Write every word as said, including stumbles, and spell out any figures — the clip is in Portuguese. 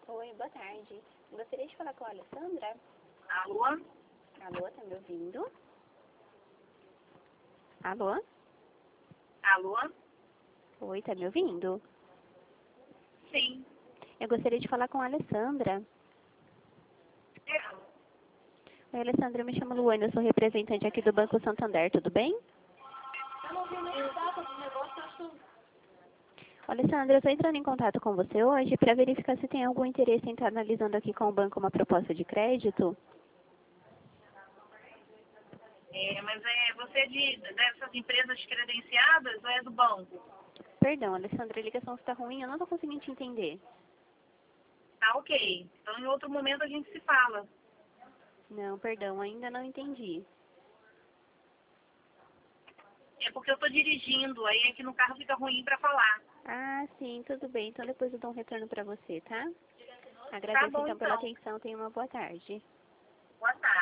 Oi, boa tarde. Gostaria de falar com a Alessandra. Alô? Alô, tá me ouvindo? Alô? Alô? Oi, tá me ouvindo? Sim. Eu gostaria de falar com a Alessandra. Eu. Oi, Alessandra, eu me chamo Luana, eu sou representante aqui do Banco Santander, tudo bem? Eu não vi nem data do negócio, acho. Alessandra, eu estou entrando em contato com você hoje para verificar se tem algum interesse em estar analisando aqui com o banco uma proposta de crédito. É, mas é, você é de, dessas empresas credenciadas ou é do banco? Perdão, Alessandra, a ligação está ruim, eu não estou conseguindo te entender. Tá, ok. Então em outro momento a gente se fala. Não, perdão, ainda não entendi. É porque eu tô dirigindo, aí aqui no carro fica ruim pra falar. Ah, sim, tudo bem, então depois eu dou um retorno para você, tá? Tá Agradeço bom então pela então. atenção, tenha uma boa tarde. Boa tarde.